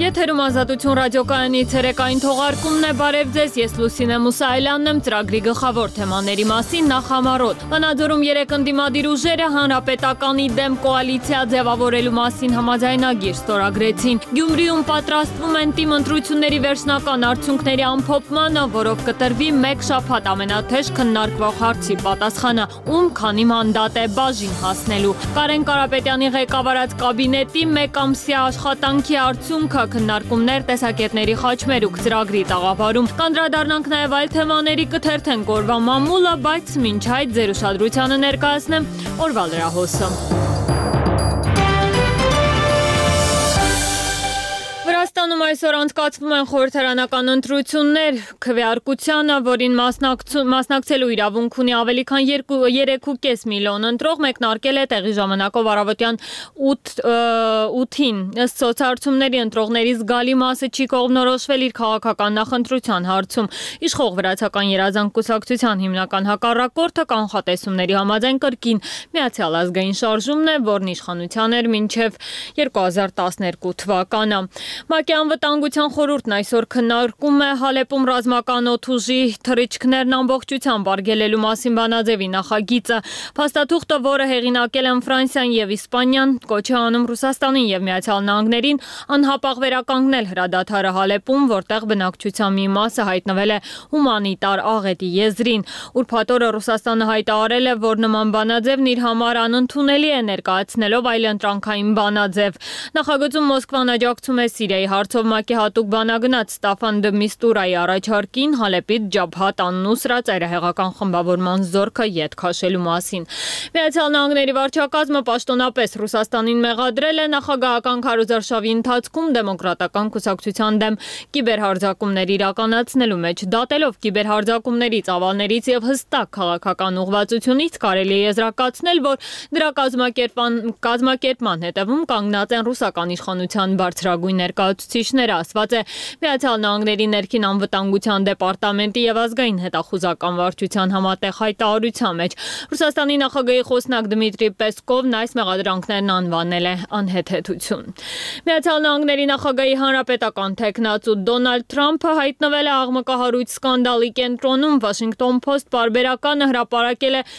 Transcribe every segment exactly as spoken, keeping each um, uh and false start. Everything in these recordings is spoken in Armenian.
Եթերում ազատություն ռադիոկայանի ցերեկային թողարկումն է, բարև ձեզ, ես Լուսինե Մուսայելյանն եմ, ծրագրի գլխավոր թեմաների մասին նախամարոտ։ Վանաձորում երեք ընդդիմադիր ուժերը հանրապետականի դեմ կոալիցիա ձևավորելու մասին համաձայնագիր ստորագրեցին։ Գյումրիում պատրաստվում են թիմ ընտրությունների վերջնական արդյունքների ամփոփմանը, որով կտրվի մեկ շաբաթ ամենաթեժ քննարկվող հարցի պատասխանը, ում քանի մանդատ է բաժին հասնելու։ Կարեն Կարապետյանի ղեկավարած կաբինետի մեկ ամսյա աշխատանքի արդյունքը քննարկումներ տեսակետների խաչմերուկ ծրագրի տաղավարում։ Կանդրադառնանք նաև այլ թեմաների, կթերթենք օրվա մամուլը, բայց մինչ այդ ձեր ուշադրությանը ներկայացնեմ օրվա լրահոսը։ Վրաստանում այսօր անցկացվում են խորհրդարանական ընտրություններ, քվեարկությանը, որին մասնակցելու իրավունք ունի ավելի քան երեք ու կես միլիոն ընտրող, մեկնարկել է տեղի ժամանակով առավոտյան ութին։ Ըստ սոցցանցումների ընտրողների զգալի մասը չի կողմնորոշվել իր քաղաքական նախընտրության հարցում։ Իշխող վրացական երազանք կուսակցության հիմնական հակառակորդը կանխատեսումների համաձայն կրկին Միացյալ ազգային շարժումն է, որն իշխանության էր մինչև երկու հազար տասներկու թվականը։ ՄԱԿ-ի անվտանգության խորհուրդն այսօր քննարկում է Հալեպում ռազմական օդուժի թռիչքներն ամբողջությամբ արգելելու մասին բանաձևի նախագիծը։ Փաստաթուղթը, որը հեղինակել են Ֆրանսիան եւ Իսպանիան, կոչ է անում Ռուսաստանին եւ Միացյալ Նահանգներին անհապաղ վերականգնել հրադադարը Հալեպում, որտեղ բնակչության մի մասը հայտնվել է հումանիտար աղետի եզրին։ Ուրբաթ օրը Ռուսաստանը հայտարարել է, որ նման բանաձևն իր համար անընդունելի է, ներկայացնելով այլընտրանքային բանաձև։ Նախագծում Մոսկվան աջակցում է Սիրիայի հարցով ՄԱԿ-ի հատուկ բանագնաց Ստաֆան դը Միստուրայի առաջարկին Հալեպից Ջաբհաթ ան-Նուսրա ծայրահեղական խմբավորման զորքը ետ քաշելու մասին։ Միացյալ Նահանգների վարչակազմը պաշտոնապես Ռուսաստանին մեղադրել է նախագահական քարոզարշավի ընթացքում դեմոկրատական կուսակցության դեմ կիբերհարձակումներ իրականացնելու մեջ, դատելով կիբերհարձակումների ծավալներից եւ հստակ քաղաքական ուղղվածությունից կարելի է եզրակացնել, որ դրա կազմակերպման հետևում կանգնած են ռուսական իշխանության բարձրագույն ներկայացուցիչները, ասված է Միացյալ Նահանգների ներքին անվտանգության դեպարտամենտի եւ ազգային հետախուզական վարչության համատեղ հայտարարության մեջ։ Ռուսաստանի նախագահի խոսնակ Դմիտրի Պեսկովն այս մեղադրանքներն անվանել է անհեթեթություն։ Միացյալ Նահանգների նախագահի հանրապետական թեկնածու Դոնալդ Թրամփը հայտնվել է աղմկահարույց սկանդալի կենտրոնում։ Washington Post պարբերականը հրապարակել է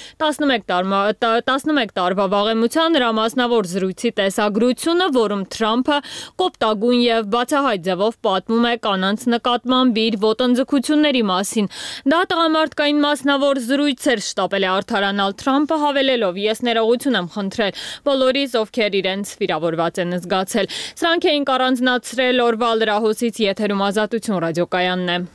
տասնմեկ տարվա վաղեմության նրա մասնավոր զրույցի տեսագրությունը, որում Թրամփը կոպտագույն եւ բացահայտ ձևով պատմում է կանանց նկատմամբ իր ոտնձգությունների մասին։ Դա տղամարդկային մասնավոր զրույց էր, շտապել է արդարանալ Թրամփը, հավելելով. «Ես ներողություն եմ խնդրել բոլորիս, ովքեր իրենց վիրավորված են զգացել»։ Սրանք էին առանձնացրել օրվա լրահոսից, եթերում ազատություն ռադիոկայանն է։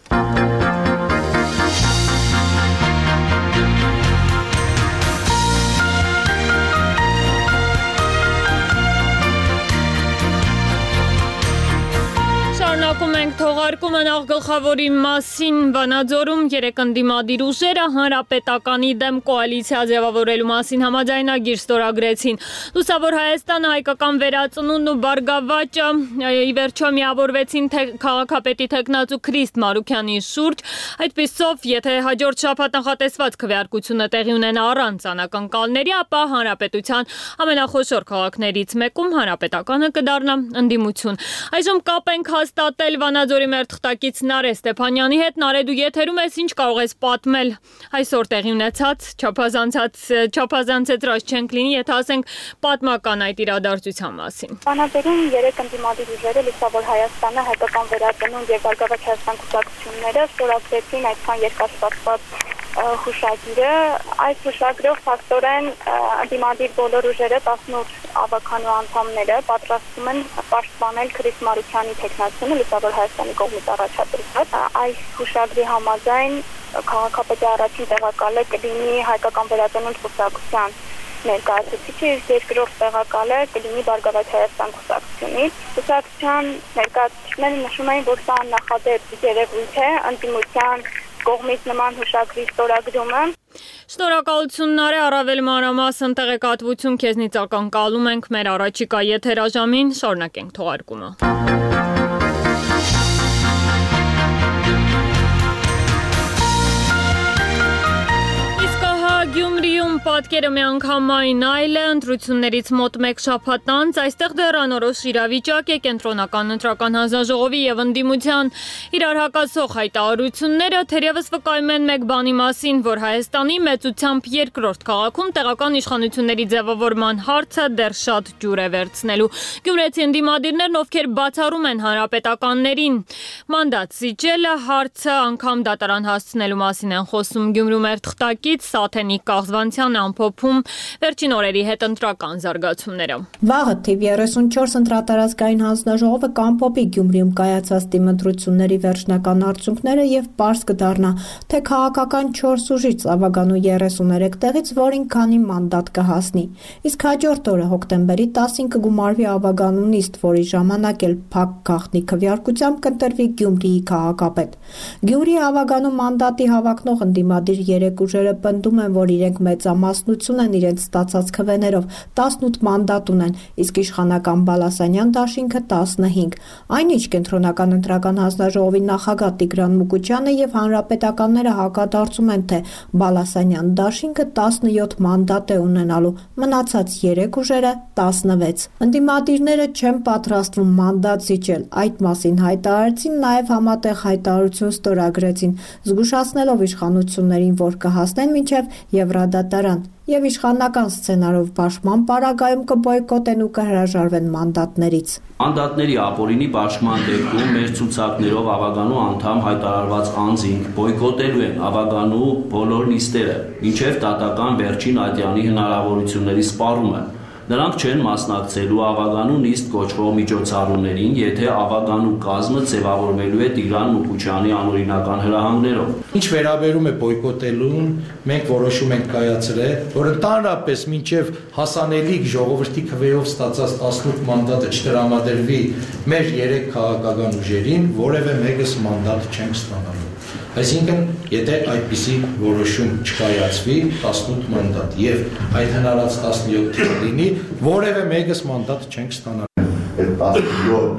Շարունակում ենք թողարկումը նախ գլխավորի մասին։ Վանաձորում երեք ընդդիմադիր ուժերը հանրապետականի դեմ կոալիցիա ձևավորելու մասին համաձայնագիր ստորագրեցին։ Լուսավոր Հայաստանը, Հայկական վերածնունդն ու Բարգավաճը ի վերջո միավորվեցին քաղաքապետի թեկնածու Քրիստ Մարուքյանի շուրջ։ Այդպիսով, եթե հաջորդ շաբաթ նախատեսված քվեարկությունը տեղի ունենա առանց անակնկալների, ապա հանրապետության ամենախոշոր քաղաքներից մեկում հանրապետականը կդառնա ընդդիմություն։ Այժմ կապ ենք հաստատել Վանաձորի մեր թղթակից Նարէ Ստեփանյանի հետ։ Նարէ, դու եթերում ես, ինչ կարող ես պատմել այսօր տեղի ունեցած չափազանցած չենք լինի, եթե ասենք պատմական այդ իրադարձության մասին։ Վանաձորում երեք ընդդիմադիր ուժերը Լուսավոր Հայաստանը, Հայկական վերածնունդ եւ Բարգավաճ Հայաստան կուսակցությունները ստորագրեցին այդքան երկրաշարժված հուշագիրը։ Այս հուշագրով փաստորեն ընդդիմադիր բոլոր ուժերը տասնութ ավականու անդամները պատրաստվում են պաշտպանել Քրիստ Մարուքյանի թեկնածությունը Լուսավոր Հայաստանի կողմից առաջադրված։ Այս հուշագրի համաձայն քաղաքապետի առաջին տեղակալը կլինի Հայկական վերածնունդ կուսակցության ներկայացուցիչը, իսկ երկրորդ տեղակալը կլինի Բարգավաճ Հայաստան կուսակցությունից։ Կուսակցության ներկայացուցիչները նշում են, որ սա նախադեպ երևույթ է ընդդիմության կողմից նման հուշագրի ստորագրումը։ Շնորհակալություն Նարէ, առավել մանրամասն տեղեկատվություն քեզնից ակնկալում ենք մեր առաջիկա եթերաժամին, շարունակենք թողարկումը։ Գյումրիում պատկերը միանգամայն այլ է, ընտրություններից մոտ մեկ շաբաթ անց այստեղ դեռ անորոշ իրավիճակ է կենտրոնական ընտրական հանձնաժողովի եւ ընդդիմության իրար հակասող հայտարարությունները թերևս վկայում են մեկ բանի մասին, որ Հայաստանի մեծությամբ երկրորդ քաղաքում տեղական իշխանությունների ձևավորման հարցը դեռ շատ ջուր է վերցնելու։ Գյումրեցի ընդդիմադիրներն, ովքեր բացառում են հանրապետականներին մանդատ զիջելը, հարցը անգամ դատարան հասցնելու մասին են խոսում։ Գյումրու մեր թղթակից Սաթենիկ Կաղզվանցյանն ամփոփում վերջին օրերի հետ ընտրական զարգացումները։ Վաղը թիվ երեսունչորս ընտրատարածքային հանձնաժողովը կամփոփի Գյումրիում կայացած դիմընտրությունների վերջնական արդյունքները եւ պարզ կդառնա, թե քաղաքական չորս ուժից Ավագանու երեսուներեք տեղից որին քանի մանդատ կհասնի։ Իսկ հաջորդ օրը հոկտեմբերի տասին կգումարվի Ավագանու նիստ, որի ժամանակ էլ փակ գաղտնի քվեարկությամբ կընտրվի Գյումրիի քաղաքապետ։ Գյումրիի Ավագանու մանդատի հավակնող ընդդիմադիր երեք ուժերը պնդում են, որ իրենք մեծամասնություն են իրենց ստացած քվեներով, տասնութ մանդատ ունեն, իսկ իշխանական Բալասանյան դաշինքը տասնհինգ։ Այնինչ կենտրոնական ընտրական հանձնաժողովի նախագահ Տիգրան Մուկուչյանը եւ հանրապետականները հակադարձում են, թե Բալասանյան դաշինքը տասնյոթ մանդատ է ունենալու, մնացած երեք ուժերը տասնվեց։ Ընդդիմադիրները չեն պատրաստվում մանդատ զիջել, այդ մասին հայտարարեցին, նաեւ համատեղ հայտարարություն ստորագրեցին, զգուշացնելով իշխանություններին, որ կհասնեն մինչև Եվրադատարան եւ իշխանական սցենարով բաշխման պարագայում կբոյկոտեն ու կհրաժարվեն մանդատներից։ Մանդատների ապօրինի բաշխման դեպքում մեր ցուցակներով Ավագանու անդամ հայտարարված անձինք բոյկոտելու են Ավագանու բոլոր նիստերը, մինչև դատական վերջին ատյանի հնարավորությունների սպառումը։ Նրանք չեն մասնակցելու Ավագանու նիստ կոչվող միջոցառումներին, եթե Ավագանու կազմը ձևավորվելու է Տիգրան Մուկուչյանի անօրինական հրահանգներով։ Ինչ վերաբերում է բոյկոտելուն, մենք որոշում ենք կայացրել, որ ընդհանրապես մինչև հասանելիք ժողովրդի քվեով ստացած տասնութ մանդատը չտրամադրվի մեր երեք քաղաքական ուժերին, որևէ մեկս մանդատ չենք ստանալու։ Այսինքն, եթե այդպիսի որոշում չկայացվի, տասնութ մանդատ եւ այդ հնարած տասնյոթ լինի, որևէ մեկս մանդատ չենք ստանալու։ Այդ տասնյոթ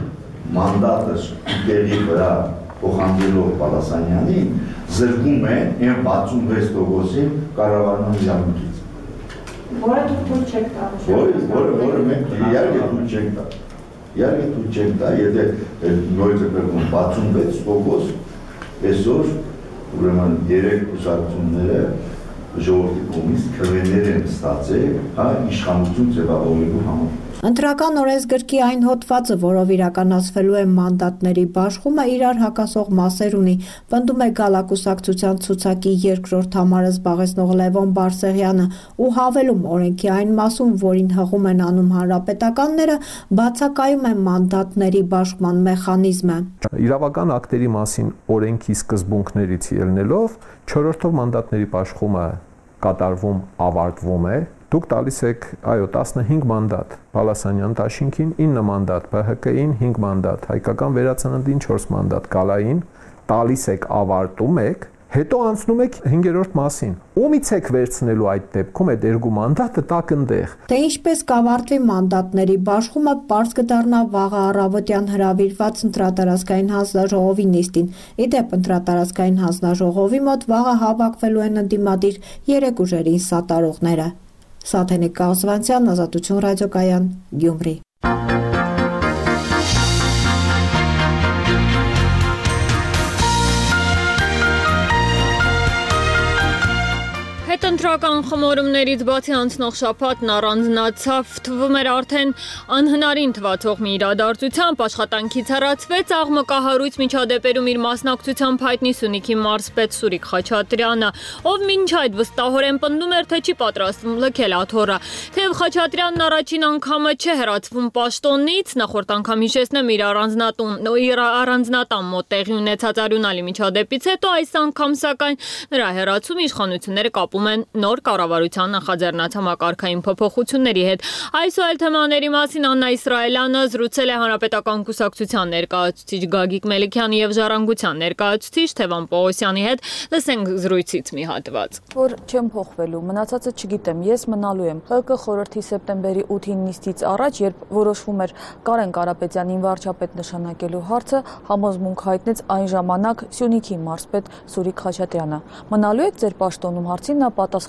մանդատը դերի վրա փոխանցելով Բալասանյանին զրկում է այն վաթսունվեց տոկոսի կառավարման իրավունքից։ Որը դուք թույլ չեք տա։ Որը որը մենք իհարկե թույլ չենք տա։ Իհարկե թույլ չենք տա, եթե նույնիսկ կրկնում վաթսունվեց տոկոս այսօր ուրեմն երեք կուսակցությունները ժողովրդի կողմից քվեներ են ստացել, հա, իշխանություն ձևավորելու համար։ Ընտրական օրենսգրքի այն հոդվածը, որով իրականացվելու է մանդատների բաշխումը, իրար հակասող մասեր ունի, պնդում է Գալակուսակցության ցուցակի երկրորդ համարը զբաղեցնող Լևոն Բարսեղյանը ու հավելում օրենքի այն մասում, որին հղում են անում հանրապետականները, բացակայում է մանդատների բաշխման մեխանիզմը։ Իրավական ակտերի մասին օրենքի սկզբունքներից ելնելով չորրորդով մանդատների բաշխումը կատարվում ավարտվում է։ Դուք տալիս եք, այո, տասնհինգ մանդատ Բալասանյան դաշինքին, ինը մանդատ Բ Հ Կին, հինգ մանդատ Հայկական վերածննդին, չորս մանդատ Գալային, տալիս եք, ավարտում եք, հետո անցնում եք հինգերորդ մասին։ Ումից եք վերցնելու այդ դեպքում այդ երկու մանդատը տակնդեղ։ Թե ինչպես կավարտվի մանդատների բաշխումը, պարզ կդառնա վաղը առավոտյան հրավիրված ընտրատարածքային հանձնաժողովի նիստին։ Ի դեպ, ընտրատարածքային հանձնաժողովի մոտ վաղը հավաքվելու են ընդդիմադիր երեք ուժերի սատարողները։ Սաթենիկ Կաղզվանցյան, Ազատություն ռադիոկայան, Գյումրի։ Հետընտրական խմորումներից բացի անցնող շաբաթն առանձնացավ, թվում էր արդեն անհնարին թվացող մի իրադարձությամբ աշխատանքից հեռացվեց աղմկահարույց միջադեպերում իր մասնակցությամբ հայտնի Սյունիքի մարզպետ Սուրիկ Խաչատրյանը, ով մինչ այդ վստահորեն պնդում էր, թե չի պատրաստվում լքել աթոռը։ Թեև Խաչատրյանն առաջին անգամը չէ հեռացվում պաշտոնից, նախորդ անգամ հիշեցնեմ իր առանձնատուն իր առանձնատան մոտ տեղի ունեցած արյունալի միջադեպից հետո այս անգամ սակայն նրա հեռացումը իշխանությունները կապում են նոր կառավարության նախաձեռնած համակարգային փոփոխությունների հետ։ Այսօր թեմաների մասին Աննա Իսրայելյանը զրուցել է Հանրապետական կուսակցության ներկայացուցիչ Գագիկ Մելիքյանի եւ Ժառանգության ներկայացուցիչ Թևան Պողոսյանի հետ։ Լսենք զրույցից մի հատված։ Որ չեմ փոխվելու, մնացածը չգիտեմ, ես մնալու եմ։ ՀԿ խորհրդի սեպտեմբերի ութին նիստից առաջ, երբ որոշվում էր Կարեն Կարապետյանին վարչապետ նշանակելու հարցը, համոզմունք հայտնեց այն ժամանակ Սյունիքի մարզպետ Սուրիկ Խաչատրյանը։ Մնալու եք ձեր պաշտոնում հարցին նա պատասխանել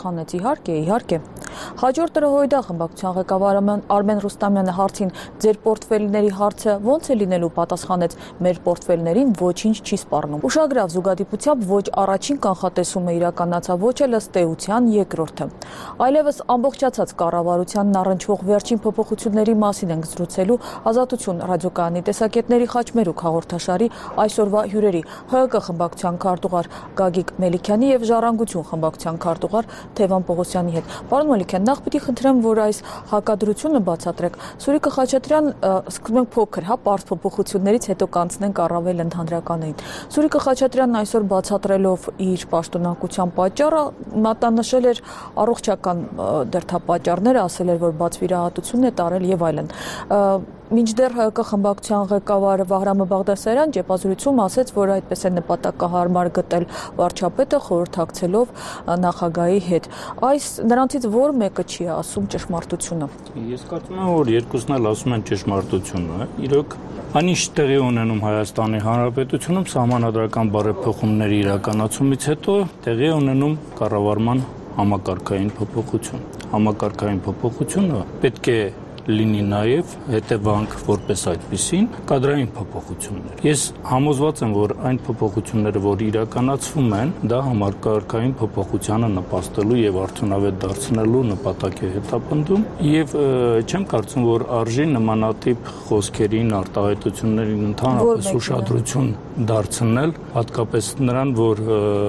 պատասխանեց. իհարկե, իհարկե։ Հաջորդ տրոհոիդա խմբակցության ղեկավար Արմեն Ռուստամյանը հարցին ձեր պորտֆելների հարցը ո՞նց է լինելու, պատասխանեց. մեր պորտֆելներին ոչինչ չի սպառնում։ Ուշագրավ զուգադիպությամբ ոչ առաջին կանխատեսումը իրականացավ, ոչ էլ ըստ էության երկրորդը։ Այլևս ամբողջացած կառավարությանն առնչվող վերջին փոփոխությունների մասին ենք զրուցելու Ազատություն ռադիոկայանի տեսակետների խաչմերուկ հաղորդաշարի այսօրվա հյուրերի ՀՀԿ խմբակցության քարտուղար Գագիկ Մելիքյանի եւ Ժառանգություն խմբակցության քարտուղար Թևան Պողոսյանի հետ։ Պարոն Մելիքյան, նախ պիտի խնդրեմ, որ այս հակադրությունը բացատրեք։ Սուրիկը Խաչատրյան, սկսում ենք փոքր, հա, պարզ փոփոխություններից հետո կանցնենք առավել ընդհանրականային։ Սուրիկը Խաչատրյանն այսօր բացատրելով իր պաշտոնակության պատճառը մատնանշել էր առողջական դրդապատճառները, ասել էր, որ բացվիրահատություն է տարել եւ այլն։ Մինչդեռ ՀԿ խմբակցության ղեկավար Վահրամը Բաղդասարյան ճեպազրույցում ասաց, որ այդպես է նպատակահարմար գտել վարչապետը խորհրդակցելով նախագահի հետ։ Այս նրանցից որ մեկը չի ասում ճշմարտությունը։ Ես կարծում եմ, որ երկուսն էլ ասում են ճշմարտությունը։ Իրոք, այնինչ տեղի ունենում Հայաստանի Հանրապետությունում սահմանադրական բարեփոխումների իրականացումից հետո տեղի ունենում կառավարման համակարգային փոփոխություն։ Համակարգային փոփոխությունը պետք է լինի նաև հետևանք որպես այդպիսին կադրային փոփոխություններ։ Ես համոզված եմ, որ այն փոփոխությունները, որ իրականացվում են, դա համակարգային փոփոխությանը նպաստելու եւ արդյունավետ դարձնելու նպատակ է հետապնդում եւ չեմ կարծում, որ արժի նմանատիպ խոսքերին, արտահայտություններին ընդհանրապես ուշադրություն դարձնել, հատկապես նրան, որ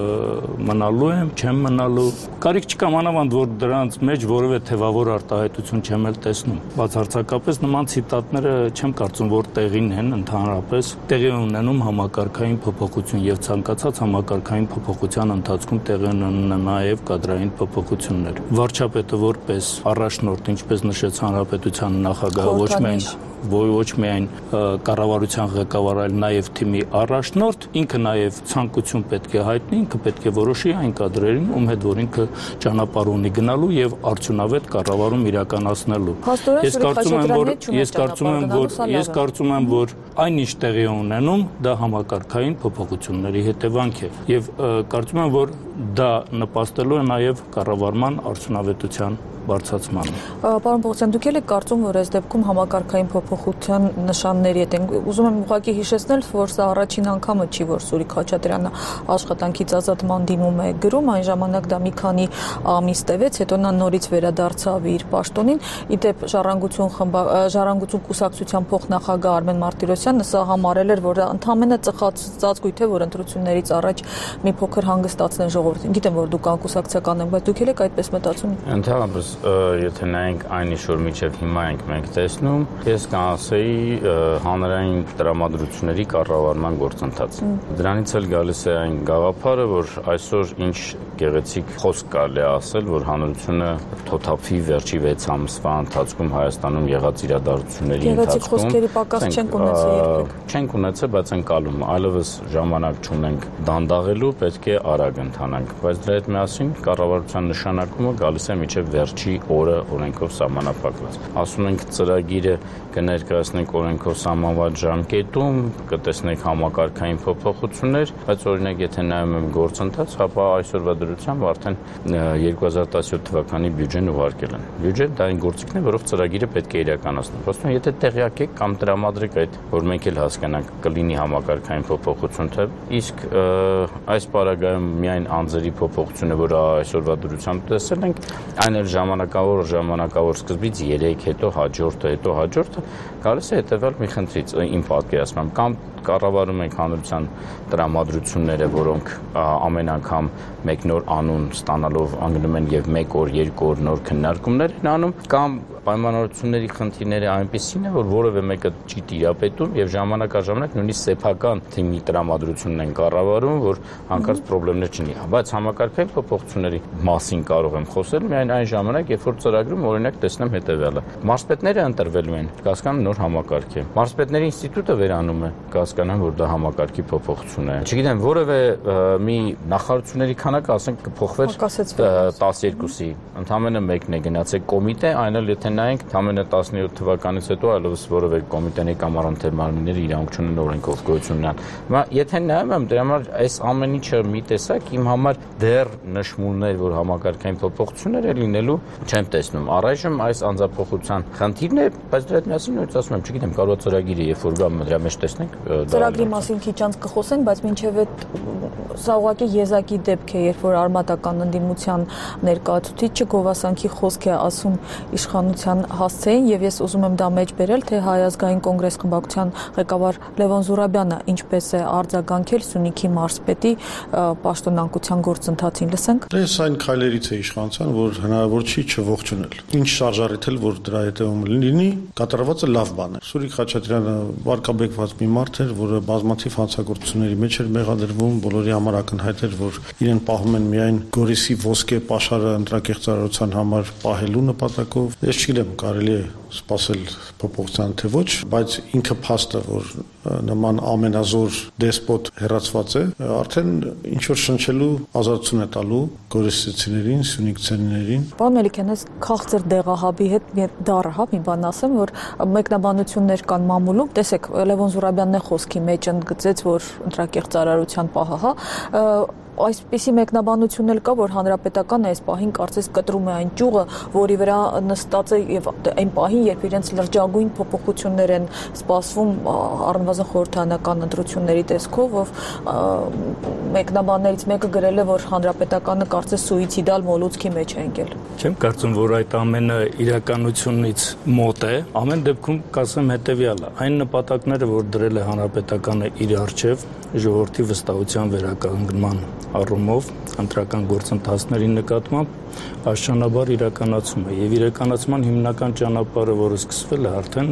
մնալու եմ, չեմ մնալու։ Կարիք չկա մանավանդ, որ դրանց մեջ որևէ թևավոր արտահայտություն չեմ էլ տեսնում։ Բացարձակապես նման ցիտատները չեմ կարծում, որ տեղին են ընդհանրապես տեղի ունենում համակարգային փոփոխություն եւ ցանկացած համակարգային փոփոխության ընթացքում տեղի ունեն նաեւ կադրային փոփոխություններ։ Վարչապետը որպես առաջնորդ, ինչպես նշեց Հանրապետության նախագահը, ոչ միայն ոչ միայն կառավարության ղեկավար, այլ նաև թիմի առաջնորդ, ինքը նաև ցանկություն պետք է հայտնի, ինքը պետք է որոշի այն կադրերին, ում հետ որ ինքը ճանապարհ ունի գնալու եւ արդյունավետ կառավարում իրականացնելու։ Ես կարծում եմ, որ ես կարծում եմ, որ ես կարծում եմ, որ այնինչ տեղի ունենում, դա համակարգային փոփոխությունների հետևանք է եւ կարծում եմ, որ դա նպաստելու է նաև կառավարման արդյունավետության բարձրացմանը։ Պարոն Պողոսյան, դուք եք կարծում, որ այս դեպքում համակարգային փոփոխության նշանների հետ ենք։ Ուզում եմ ուղղակի հիշեցնել, որ սա առաջին անգամը չի, որ Սուրիկ Խաչատրյանը աշխատանքից ազատման դիմում է գրում, այն ժամանակ դա մի քանի ամիս տևեց, հետո նա նորից վերադարձավ իր պաշտոնին։ Իդեպ Ժառանգություն խմբա Ժառանգություն կուսակցության փոխնախագահ Արմեն Մարտիրոսյանը սա համարել էր, որ ընդհանրապես ծխած ծածկույթ է, որ ընտրություններից առաջ մի փոքր հանգստացնեն ժողովրդին։ Գիտեմ, որ դուք անկուսակցական եք, բայց դուք եք այդպես մտածում։ Ընդհանրապես եթե նայենք այն ինչ որ մինչև հիմա ենք մենք տեսնում, ես կանասեի հանրային տրամադրությունների կառավարման գործընթաց։ Դրանից էլ գալիս է այն գաղափարը, որ այսօր ինչ գեղեցիկ խոսք կարելի է ասել, որ հանրությունը թոթափի վերջի վեց ամսվա ընթացքում Հայաստանում եղած իրադարձությունների ընթացքում։ Գեղեցիկ խոսքերի պակաս չենք ունեցել երբեք։ Չենք ունեցել, բայց ընկալում, այլևս ժամանակ չունենք դանդաղելու, պետք է արագ ընթանանք, բայց դրա հետ միասին կառավարության նշանակումը գալիս է մինչև վերջի օրը օրենքով սահմանափակված։ Ասում ենք ծրագիրը կներկայացնենք օրենքով սահմանված ժամկետում, կտեսնենք համակարգային փոփոխություններ, բայց օրինակ եթե նայում եմ գործընթաց, ապա այսօրվա դրությամբ արդեն երկու հազար տասնյոթ թվականի բյուջեն ուղարկել են։ Բյուջեն դա այն գործիքն է, որով ծրագիրը պետք է իրականացնել։ Ոստον եթե տեղյակ եք կամ տրամադրեք այդ, որ մենք էլ հասկանանք կլինի համակարգային փոփոխություն, թե իսկ այս պարագայում միայն անձերի փոփոխությունը, որ այսօրվա դրությամբ տեսել ենք, այն էլ ժամանակավոր ժամանակավոր սկզբից երեք, հետո հաջորդը, հետո հաջորդը գալիս է հետևյալ մի խնդրից իմ պատկերացմամբ կամ կառավարում ենք հանրության տրամադրությունները, որոնք ամեն անգամ մեկ նոր անուն ստանալով անգնում են եւ մեկ օր, երկու օր նոր քննարկումներ են անում, կամ պայմանավորությունների խնդիրները այնպեսին է, որ որևէ մեկը չի տիրապետում եւ ժամանակաժամանակ նույնիսկ սեփական թիմի տրամադրությունն են կառավարում, որ հանկարծ խնդիրներ չունի։ Բայց համակարգային փոփոխությունների մասին կարող եմ խոսել միայն այն ժամանակ, երբ որ ծրագրում օրինակ տեսնեմ հետեւյալը. մարզպետները ընտրվելու են, կասկան նոր համակարգ է։ Մարզպետների ինստիտուտը վերանում է, կասկան հասկանան, որ դա համակարգի փոփոխություն է։ Չգիտեմ, որևէ մի նախարարությունների քանակը, ասենք, կփոխվեր տասներկուսի, ընդամենը մեկն է գնացել կոմիտե, այն էլ եթե նայենք, ընդամենը տասնյոթ թվականից հետո այլևս որևէ կոմիտեների կամ առանձին մարմինների իրավունք չունեն օրենքով գոյություն ունենան։ Հիմա եթե նայում եմ, դրա համար այս ամեն ինչը մի տեսակ իմ համար դեռ նշմուններ, որ համակարգային փոփոխություններ է լինելու, չեմ տեսնում։ Առայժմ այս անձափոխության խնդիրն է, բայց դրա հետ միասին նույնիսկ ասում եմ, չգիտեմ, կարող է ծրագիրը երբ որ գա դրա մեջ տեսնենք։ Ծրագրի մասին քիչ անց կխոսենք, բայց մինչև այդ սա ուղղակի եզակի դեպք է, երբ որ արմատական ընդդիմության ներկայացուցիչը գովասանքի խոսք է ասում իշխանության հասցեին, եւ ես ուզում եմ դա մեջ բերել, թե Հայ ազգային կոնգրես խմբակցության ղեկավար Լևոն Զուրաբյանը ինչպես է արձագանքել Սյունիքի մարզպետի պաշտոնանկության գործընթացին, լսենք։ Դες այն քայլերից է իշխանության, որ հնարավոր չի չողջունել։ Ինչ շարժարիթել, որ դրա հետևում լինի, կատարվածը լավ բան է։ Սուրիկ Խաչատրյանը վարկաբեկված մի մարդ էր, որը բազմաթիվ հանցագործությունների մեջ էր մեղադրվում, բոլորի համար ակնհայտ էր, որ իրեն պահում են միայն Գորիսի ոսկե պաշարը ընտրակեղծարարության համար պահելու նպատակով։ Ես չգիտեմ, կարելի է սպասել փոփոխության թե ոչ, բայց ինքը փաստը, որ նման ամենազոր դեսպոտ հերացված է, արդեն ինչ որ շնչելու ազատություն է տալու գորիսացիներին, սյունիքցիներին։ Պարոն Մելիքյան, այս քաղցր դեղահաբի հետ մի դառը, հա, մի բան ասեմ, որ մեկնաբանություններ կան մամուլում, տեսեք, Լևոն Զուրաբյանն է խոսքի մեջ ընդգծեց, որ ընտրակեղծարարության պահը, հա, այսպիսի մեկնաբանություն էլ կա, որ հանրապետականը այս պահին կարծես կտրում է այն ճյուղը, որի վրա նստած է եւ այն պահին, երբ իրենց լրջագույն փոփոխություններ են սպասվում առնվազն խորհրդարանական ընտրությունների տեսքով, ով մեկնաբաններից մեկը գրել է, որ հանրապետականը կարծես սուիցիդալ մոլուցքի մեջ է ընկել։ Չեմ կարծում, որ այդ ամենը իրականությունից մոտ է, ամեն դեպքում կասեմ հետեւյալը, այն նպատակները, որ դրել է հանրապետականը իր առջև ժողովրդի վստահության վերականգնման առումով ընտրական գործընթացների նկատմամբ աստիճանաբար իրականացում է եւ իրականացման հիմնական ճանապարհը, որը սկսվել է արդեն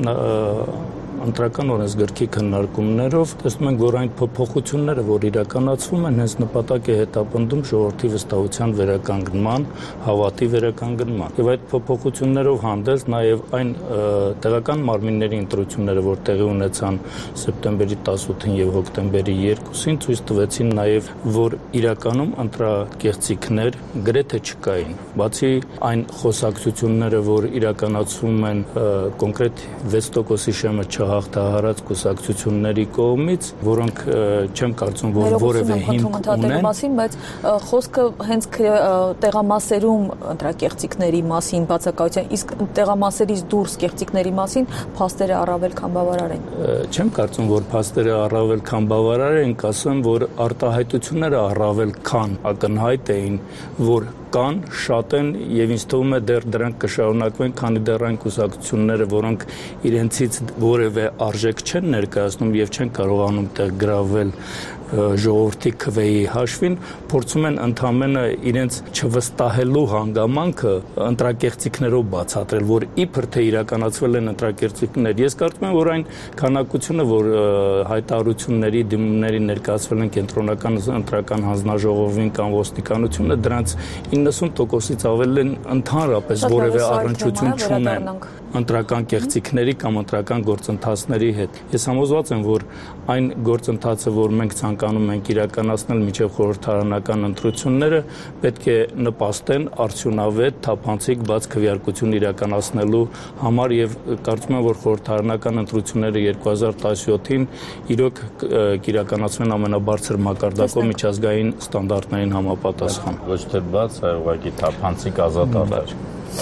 ընտրական օրենսգրքի քննարկումներով, տեսնում ենք, որ այն փոփոխությունները, որ իրականացվում են, հենց նպատակ է հետապնդում ժողովրդի վստահության վերականգնման, հավատի վերականգնման։ Եվ այդ փոփոխություններով հանդերձ նաև այն տեղական մարմինների ընտրությունները, որ տեղի ունեցան սեպտեմբերի տասնութին եւ հոկտեմբերի երկուսին, ցույց տվեցին նաև, որ իրականում ընտրակեղծիքներ գրեթե չկային։ Բացի այն խոսակցությունները, որ իրականացվում են կոնկրետ վեց տոկոսի շեմը հաղթահարած կուսակցությունների կողմից, որոնք չեմ կարծում, որ որևէ հիմք ունեն, բայց խոսքը հենց տեղամասերում ընտրակեղծիքների մասին բացակայության, իսկ տեղամասերից դուրս կեղծիքների մասին փաստերը առավել քան բավարար են։ Չեմ կարծում, որ փաստերը առավել քան բավարար են, կասեմ, որ արտահայտությունները առավել քան ակնհայտ էին, որ կան, շատ են եւ ինձ թվում է դեռ դրանք կշարունակվեն, քանի դեռ այն կուսակցությունները, որոնք իրենցից որևէ արժեք չեն ներկայացնում եւ չեն կարողանում տեղ գրավել ժողովրդի քվեի հաշվին, փորձում են ընդամենը իրենց չվստահելու հանգամանքը ընտրակեղծիքներով բացատրել, որ իբր թե իրականացվել են ընտրակեղծիքներ։ Ես կարծում եմ, որ այն քանակությունը, որ հայտարարությունների, դիմումների ներկայացվել են կենտրոնական ընտրական հանձնաժողովին կամ ոստիկանությունը, դրանց իննսուն տոկոսից ավել են ընդհանրապես որևէ առնչություն չունեն ընտրական կեղծիքների կամ ընտրական գործընթացների հետ։ Ես համոզված եմ, որ այն գործընթացը, որ մենք ցանկանում ենք իրականացնել մինչև խորհրդարանական ընտրությունները, պետք է նպաստեն արդյունավետ, թափանցիկ, բաց քվեարկություն իրականացնելու համար եւ կարծում եմ, որ խորհրդարանական ընտրությունները երկու հազար տասնյոթին իրոք կիրականացվեն ամենաբարձր մակարդակով միջազգային ստանդարտներին համապատասխան։ Ոչ թե բաց, այլ ուղղակի թափանցիկ ազատ առարկ։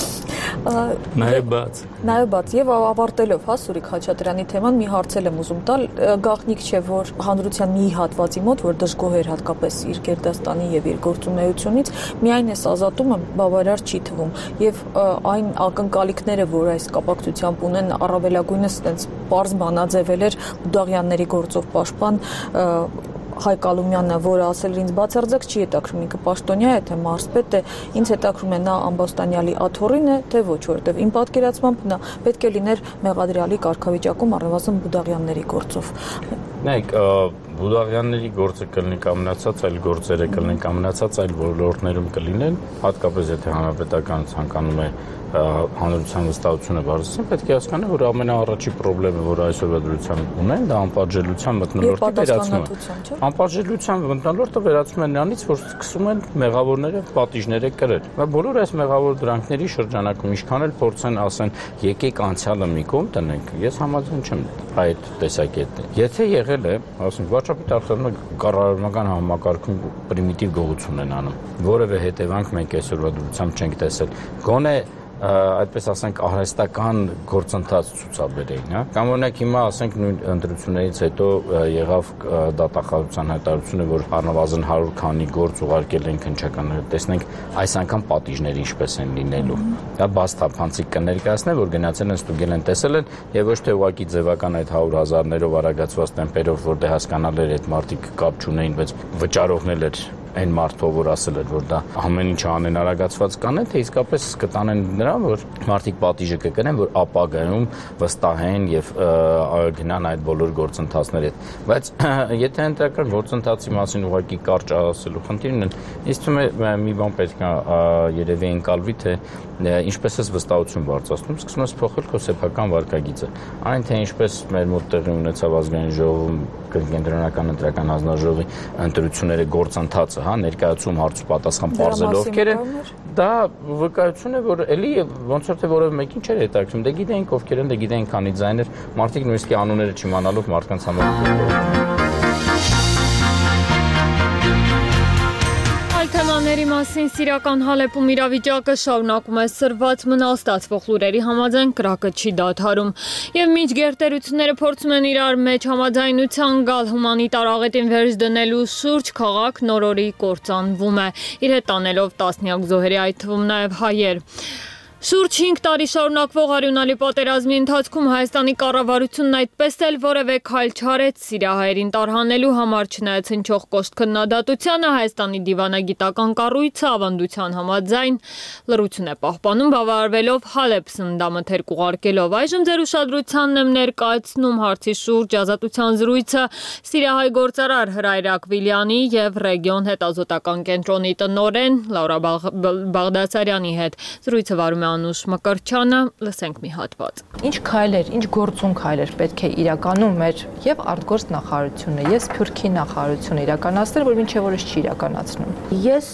Նաև բաց։ Նաև բաց եւ ավարտելով, հա, Սուրիկ Խաչատրյանի թեման մի հարցել եմ ուզում տալ, գաղտնիք չէ, որ հանրության մի հատվածի մոտ, որ դժգոհ էր հատկապես իր Գերդաստանի եւ իր գործունեությունից, միայն այս ազատումը բավարար չի թվում եւ այն ակնկալիքները, որ այս կապակցությամբ ունեն, առավելագույնս այդպես པարզ բանաձևել էր Բուդաղյանների գործով պաշտպան Հայկ Ալումյանը, որը ասել ինձ բացարձակ չի հետաքրում, ինքը պաշտոնյա է, թե մարզպետ է, ինձ հետաքրում է նա Ամբոստանյալի աթոռին է, թե ոչ, որովհետև իմ պատկերացմամբ նա պետք է լիներ մեղադրյալի կարգավիճակում առնվազն Բուդաղյանների գործով։ Նայեք, Բուդաղյանների գործը կլինի կամ մնացած այլ գործերը կլինեն կամ մնացած այլ ոլորտներում կլինեն, հատկապես եթե հանրապետական ցանկանում է հանրության վստահությունը բարձրացնել, պետք է հասկանալ, որ ամենաառաջի խնդրեմը, որ այսօրվա դրությամբ ունեն, դա անպատժելիության մթնոլորտի վերացումը է։ Անպատժելիության մթնոլորտը վերացում է նրանից, որ սկսում են մեղավորները պատիժները կրել։ Բայց բոլոր այս մեղավոր դրանքների շրջանակում ինչքան էլ փորձեն ասեն, եկեք անցյալը մի կողմ տնենք, ես համաձայն չեմ այդ տեսակետին։ Եթե եղել է, ասենք, վարչապետ արտադրումը կառավարական համակարգում պրիմիտիվ գողություն են անում, որևէ հետևանք մենք այսօրվա դրությամբ չենք տեսել։ Գոնե այդպես ասենք արհեստական գործընթաց ցուցաբերեին, հա։ Կամ օրինակ հիմա ասենք նույն ընտրություններից հետո եղավ դատախազության հայտարարությունը, որ առնվազն հարյուր քանի գործ ուղարկել են քննչականները, տեսնենք այս անգամ պատիժները ինչպես են լինելու։ Դա բաց թափանցիկ կներկայացնեն, որ գնացել են ստուգել են, տեսել են եւ ոչ թե ուղղակի ձևական այդ հարյուր հազարներով արագացված տեմպերով, որտեղ հասկանալ էր այդ մարդիկ կապ չունեին, բայց վճարողն էլ էր այն մարդով, որ ասել էր, որ դա ամեն ինչ անեն արագացված կանեն, թե իսկապես կտանեն նրան, որ մարդիկ պատիժը կկրեն, որ ապագայում վստահեն եւ գնան այդ բոլոր գործընթացների հետ։ Բայց եթե ընտրական գործընթացի մասին ուղղակի կարճ ասելու խնդիրն են, ինձ թվում է մի բան պետք է երևի ընկալվի, թե ինչպես է վստահություն բարձրացնում, սկսում ես փոխել քո սեփական վարքագիծը։ Այն թե ինչպես մեր մոտ տեղի ունեցավ ազգային ժողովում կենտրոնական ընտրական հանձնաժողովի ընտրությունների գործընթացը, հա, ներկայացում հարց ու պատասխան բարձրել ովքեր են, դա վկայություն է, որ էլի ոնց որ թե որևէ մեկին չէր հետաքրքրում, դե գիտեինք ովքեր են, դե գիտեինք քանի ձայներ, մարդիկ նույնիսկ անունները չիմանալով մարդկանց համար Թեմաների մասին սիրական Հալեպում իրավիճակը շարունակում է սրված մնալ, ստացվող լուրերի համաձայն կրակը չի դադարում եւ միջ գերտերությունները փորձում են իրար մեջ համաձայնության գալ հումանիտար աղետին վերջ դնելու շուրջ, քաղաք նորորի կործանվում է, իր հետ տանելով տասնյակ զոհերի, այդ թվում նաեւ հայեր։ Շուրջ հինգ տարի շարունակվող արյունալի պատերազմի ընթացքում Հայաստանի կառավարությունն այդպես էլ որևէ քայլ չարեց սիրիահայերին տարհանելու համար, չնայած հնչող կոշտ քննադատությանը Հայաստանի դիվանագիտական կառույցը ավանդության համաձայն լռություն է պահպանում, բավարարվելով Հալեպ սննդամթերք ուղարկելով։ Այժմ ձեր ուշադրությանն եմ ներկայացնում հարցի շուրջ ազատության զրույցը սիրիահայ գործարար Հրայրակ Վիլյանի եւ ռեգիոն հետազոտական կենտրոնի տնօրեն Լաուրա Բաղդասարյանի հետ։ Զրույցը վարում է Անուշ Մկրտչյանը, լսենք մի հատված։ Ինչ քայլեր, ինչ գործուն քայլեր պետք է իրականում մեր եւ արտգործ նախարարությունը, եւ Սփյուռքի նախարարությունը իրականացնել, որ մինչեւ օրս չի իրականացնում։ Ես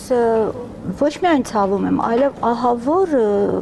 ոչ միայն ցավում եմ, այլև ահավոր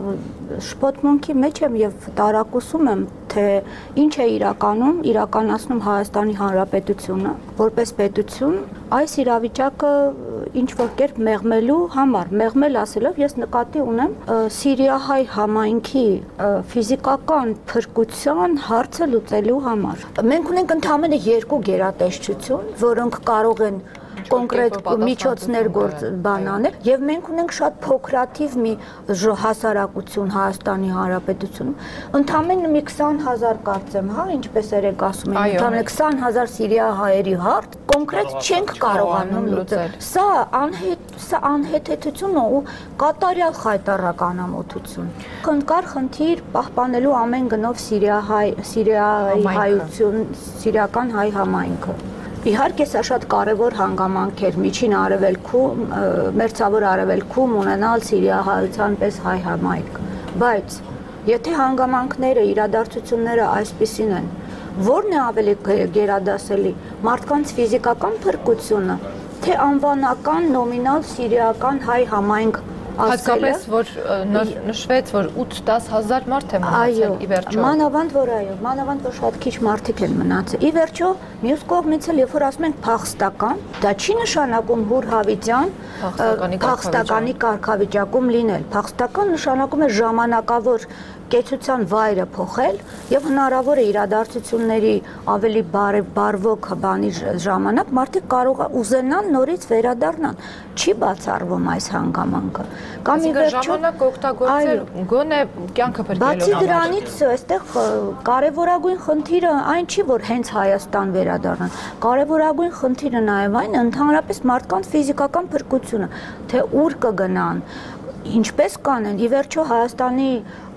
շփոթմունքի մեջ եմ եւ տարակուսում եմ, թե ինչ է իրականում իրականացնում Հայաստանի Հանրապետությունը որպես պետություն այս իրավիճակը ինչ որ կերպ մեղմելու համար, մեղմել ասելով ես նկատի ունեմ սիրիահայ համայնքի ֆիզիկական փրկության հարցը լուծելու համար։ Մենք ունենք ընդհանրապես երկու գերատեսչություն, որոնք կարող են կոնկրետ միջոցներ բանանել եւ մենք ունենք շատ փոքրաթիվ մի հասարակություն Հայաստանի Հանրապետությունում ընդամենը մի քսան հազար կարծեմ, հա, ինչպես երեք ասում են, ընդամենը քսան հազար սիրիահայերի հարց կոնկրետ չենք կարողանում լուծել։ Սա անհետ սա անհեթեթություն ու կատարյալ խայտառականամոթություն։ Կար խնդիր պահպանելու ամեն գնով սիրիահայ սիրիայի հայություն, սիրիական հայ համայնքը։ Իհարկե սա շատ կարևոր հանգամանք էր միջին արևելքում, մերձավոր արևելքում ունենալ սիրիահայության պես հայ համայնք, բայց եթե հանգամանքները, իրադարձությունները այսպիսին են, որն է ավելի գերադասելի, մարդկանց ֆիզիկական փրկությունը, թե անվանական նոմինալ սիրիական հայ համայնք Հատկապես, որ նշվեց, որ ութ-դաս հազար մարդ է մնացել ի վերջո։ Մանավանդ, որ այո, մանավանդ, որ շատ քիչ մարդիկ են մնացել։ Ի վերջո, մյուս կողմից էլ, երբ որ ասում ենք փախստական, դա չի նշանակում Հուր Հավիդյան փախստականի կարգավիճակում լինել։ Փախստական նշանակում է ժամանակավոր կեցության վայրը փոխել եւ հնարավոր է իրադարձությունների ավելի բարվոք բանի ժամանակ մարդիկ կարող ուզենան նորից վերադառնան։ Չի բացառվում այս հանգամանքը։ Կամ ի վերջո ժամանակ օգտագործել գոնե կյանքը փրկելու համար։ Բացի դրանից, այստեղ կարևորագույն խնդիրը այն չի, որ հենց Հայաստան վերադառնան։ Կարևորագույն խնդիրը նաեւ այն ընդհանրապես մարդկանց ֆիզիկական փրկությունը, թե ուր կգնան, ինչպես կանեն։ Ի վերջո Հայաստանի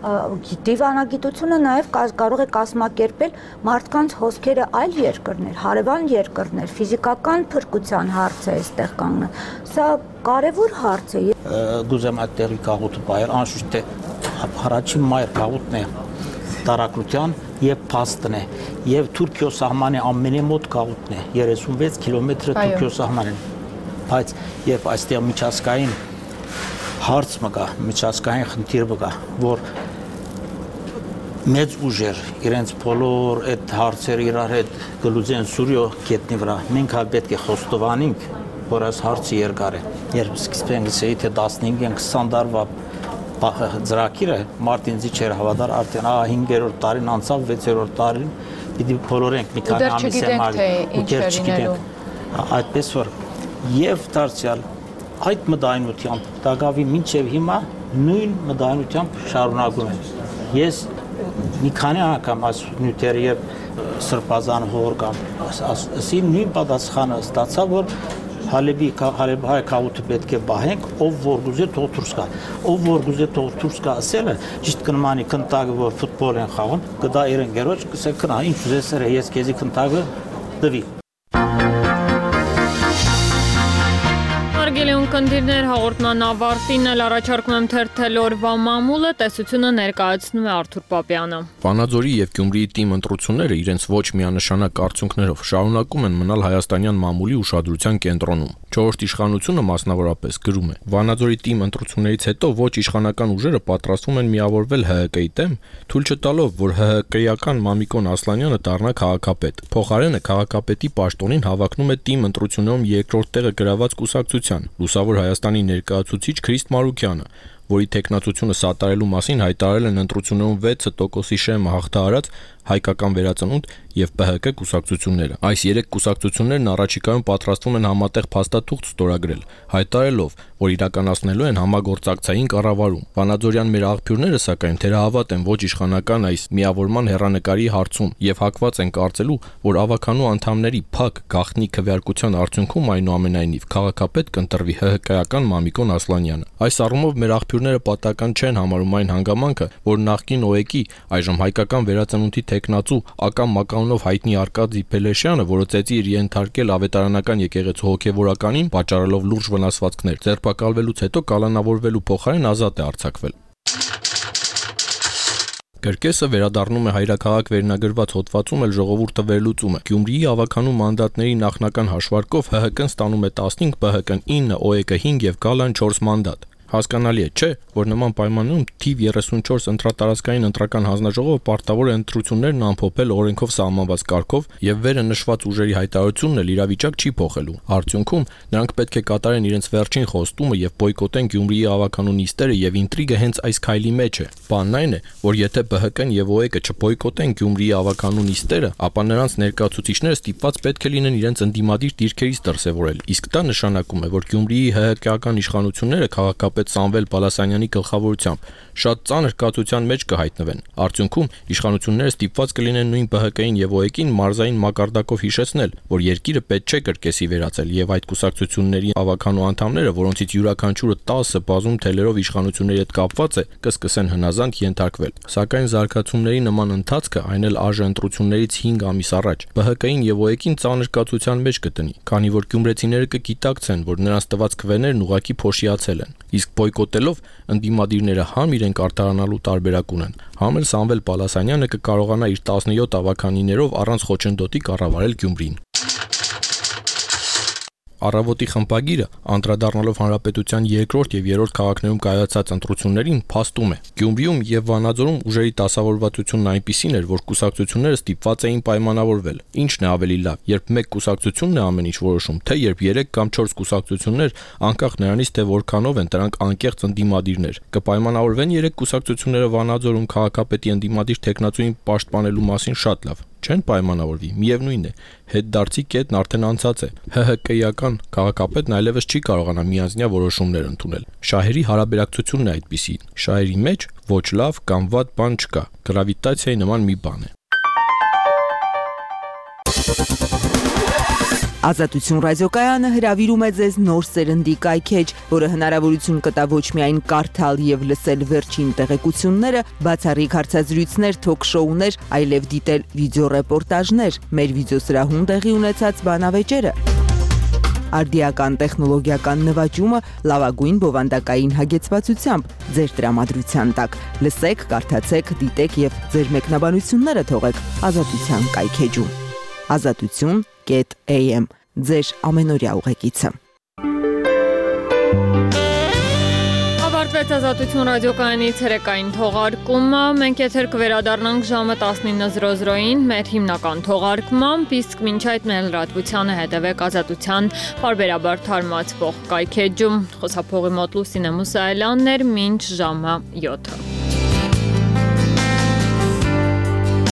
դիվանագիտությունը նաև կարող է կազմակերպել մարդկանց հոսքերը այլ երկրներ, հարևան երկրներ, ֆիզիկական փրկության հարց է այստեղ կանգնել։ Սա կարևոր հարց է։ Գուզեմ այդտեղի գաղութը բայր, անշուշտ թե առաջին մայր գաղութն է տարակրության եւ փաստն է եւ Թուրքիո սահմանի ամենամոտ գաղութն է երեսունվեց կիլոմետր Թուրքիո սահմանին, բայց երբ այստեղ միջազգային հարց մգա, միջազգային խնդիր մգա, որ մեծ ուժեր իրենց բոլոր այդ հարցերը իրար հետ գլուծեն Սուրիո գետնի վրա, մենք հա պետք է խոստովանենք, որ այս հարցը երկար է։ Երբ սկսենք ասեի թե տասնհինգ քսան տարվա ծրագիրը Մարտին Զիչեր հավատար արդեն ահա հինգերորդ տարին անցավ, վեցերորդ տարին պիտի բոլորենք մի քանի ամիս համար ու դեռ չգիտենք։ Այդպես որ եւ դարձյալ այդ մտայնությամբ դակավի մինչև հիմա նույն մտայնությամբ շարունակում են։ Ես մի քանի անգամ այս նյութերը եւ սրբազան հոր կամ ասի նույն պատասխանը ստացա, որ Հալեբի հայ քաղուտը պետք է բահենք, ով որ գուզե թող դուրս գա, ով որ գուզե թող դուրս գա ասելը, ճիշտ կնմանի կնտագը որ ֆուտբոլ են խաղում, կդա իրեն գերոջ կսե կնա, ինչ ուզեսեր է, ես քեզի կնտագը դվի։ Հարգելի ունկնդիրներ, հաղորդման ավարտին էլ առաջարկում եմ թերթել օրվա մամուլը, տեսությունը ներկայացնում է Արթուր Պապյանը։ Վանաձորի եւ Գյումրիի թիմ ընտրությունները իրենց ոչ միանշանակ արդյունքներով շարունակում են մնալ հայաստանյան մամուլի ուշադրության կենտրոնում։ Չորրորդ իշխանությունը մասնավորապես գրում է. Վանաձորի թիմ ընտրություններից հետո ոչ իշխանական ուժերը պատրաստվում են միավորվել Հ Հ Կ-ի դեմ, թույլ չտալով, որ Հ Հ Կ-ական Մամիկոն Ասլանյանը դառնա քաղաքապետ։ Փոխարենը քաղաքապետի պաշտոնին հավակնում է թիմ ընտրություններում երկրորդ տեղը գրաված կուսակցության Լուսավոր Հայաստանի ներկայացուցիչ Քրիստ Մարուկյանը, որի տեխնացությունը սատարելու մասին հայտարարել են ընտրություններում վեց տոկոսի շեմը հաղթահարած հայկական վերածնունդ եւ Բ Հ Կ կուսակցությունները։ Այս երեք կուսակցություններն առաջիկայում պատրաստվում են համատեղ փաստաթուղթ ստորագրել, հայտարարելով, որ իրականացնելու են համագործակցային կառավարում։ Վանաձորյան մեր աղբյուրները սակայն թերահավատ են ոչ իշխանական այս միավորման հերանեկարի հարցում եւ հակված են կարծելու, որ ավականու անդամների փակ գաղտնի քվեարկության արդյունքում այնուամենայնիվ քաղաքապետ կընտրվի Հ Հ Կ-ական Մամիկոն Ասլանյանը։ Այս առումով մեր աղբյուրները պատական չեն համարում այն հանգամանքը, որ նախկին Օ E K-ի, այժմ հայկական վերածնունդի տեխնացու ակամ մականունով հայտնի Արկադի Փելեշյանը, որը ծեծի իր ենթարկել ավետարանական եկեղեցու հոգևորականին, պատճառելով լուրջ վնասվածքներ, ձերբակալվելուց հետո կալանավորվելու փոխարեն ազատ է արձակվել։ Կրկեսը վերադառնում է հայրաքաղաք վերնագրված հոդվածում էլ ժողովուրդը վերլուծում է։ Գյումրիի ավականու մանդատների նախնական հաշվարկով Հ Հ Կ-ն ստանում է տասնհինգ, Բ Հ Կ-ն ինը, Օ E K-ը հինգ եւ Գալան չորս մանդատ։ Հասկանալի է, չէ, որ նման պայմաններում թիվ երեսունչորս ընտրատարածքային ընտրական հանձնաժողովը պարտավոր է ընտրություններն ամփոփել օրենքով սահմանված կարգով եւ վերը նշված ուժերի հայտարարությունն էլ իրավիճակ չի փոխելու։ Արդյունքում նրանք պետք է կատարեն իրենց վերջին խոստումը եւ բոյկոտեն Գյումրիի ավականու նիստերը եւ ինտրիգը հենց այս քայլի մեջ է։ Բանն այն է, որ եթե Բ Հ Կ-ն եւ Օ E K-ը չբոյկոտեն Գյումրիի ավականու նիստերը, ապա նրանց ներկայացուցիչները ստիպված պետք է լինեն իրենց ընդդիմադիր դիրքերից դրսևորել։ Իսկ դա նշանակում է, որ Գյումրիի Հ Հ Կ-ական իշխանությունները քաղաքապետ Սամվել Բալասանյանի գլխավորությամբ շատ ծանր կացության մեջ կհայտնվեն։ Արդյունքում իշխանությունները ստիպված կլինեն նույն Բ Հ Կ-ին եւ Օ E K-ին մարզային մակարդակով հիշեցնել, որ երկիրը պետք չէ կրկեսի վերածել եւ այդ կուսակցությունների ավականու անդամները, որոնցից յուրաքանչյուրը տասը բազում թելերով իշխանությունների հետ կապված է, կսկսեն հնազանդ ենթարկվել։ Սակայն զարգացումների նման ընթացքը այն էլ ԱԺ ընտրություններից հինգ ամիս առաջ Բ Հ Կ-ին եւ Օ E K-ին ծանր կացության մեջ կտնի, քանի որ գյումրեցիները կգիտակցեն, որ նրանց տված քվեներն ուղակի փոշիացել են։ Իսկ բոյկոտելով ընդդիմադիրները համ իրենք արտարանալու տարբերակ ունեն, համ էլ Սամվել Բալասանյանը կկարողանա իր տասնյոթ ավականիներով առանց խոչընդոտի կառավարել Գյումրին։ Առավոտի խմբագիրը, անդրադառնալով հանրապետության երկրորդ եւ երրորդ քաղաքներում կայացած ընտրություններին, փաստում է. Գյումրիում եւ Վանաձորում ուժերի դասավորվածությունն այնպիսին էր, որ կուսակցությունները ստիպված էին պայմանավորվել։ Ինչն է ավելի լավ, երբ մեկ կուսակցությունն է ամեն ինչ որոշում, թե երբ երեք կամ չորս կուսակցություններ, անկախ նրանից թե որքանով են դրանք անկեղծ ընդդիմադիրներ, կպայմանավորվեն երեք կուսակցությունները Վանաձորում քաղաքապետի ընդդիմադիր տեխնացուին պաշտպանելու մասին շատ լավ։ Չեն պայմանավորվի, միևնույն է, հետդարձի կետն արդեն անցած է։ Հ Հ Կ-ական քաղաքապետն այլևս չի կարողանա միանձնյա որոշումներ ընդունել։ Շահերի հարաբերակցությունն է այդպիսին։ Շահերի մեջ ոչ լավ կամ վատ բան չկա։ Գրավիտացիայի նման մի բան է։ Ազատություն ռադիոկայանը հրավիրում է ձեզ նոր սերնդի կայքեջ, որը հնարավորություն կտա ոչ միայն կարդալ եւ լսել վերջին տեղեկությունները, բացառիկ հարցազրույցներ, թոք-շոուներ, այլև դիտել վիդեոռեպորտաժներ, մեր վիդեոսրահում տեղի ունեցած բանավեճերը։ Արդիական տեխնոլոգիական նվաճումը լավագույն բովանդակային հագեցվածությամբ ձեր տրամադրության տակ։ Լսեք, կարդացեք, դիտեք եւ ձեր մեկնաբանությունները թողեք Ազատության կայքեջում։ Ազատություն A M ձեր ամենօրյա ուղեկիցը։ Ավարտվեց Ազատություն ռադիոկայանի ցերեկային թողարկումը։ Մենք եթեր կվերադառնանք ժամը տասնինը զրո զրոին մեր հիմնական թողարկմամբ, իսկ մինչ այդ մեր լրատվությանը հետևեք Ազատության բարբերաբար թարմացվող կայքեջում։ Խոսափողի մոտ Լուսինե Մուսայելյանն էր, մինչ ժամը յոթը։